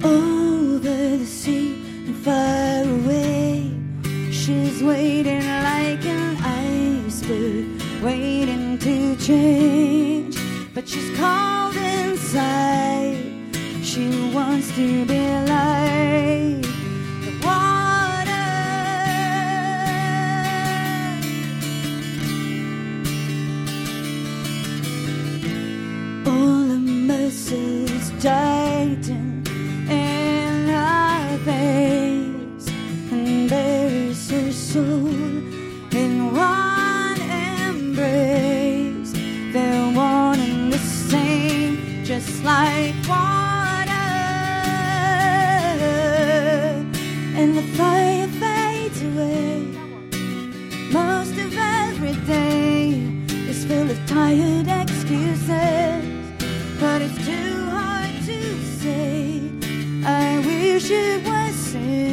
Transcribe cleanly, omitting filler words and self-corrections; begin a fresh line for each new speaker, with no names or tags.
over the sea and far away. She's waiting like an iceberg, waiting to change. But she's cold inside. She wants to be like the water. All the muscles tighten in her face and buries her soul in one embrace. They're one and the same, just like water. And the fire fades away. Most of every day is full of tired excuses, but it's too hard to say. I wish it was safe.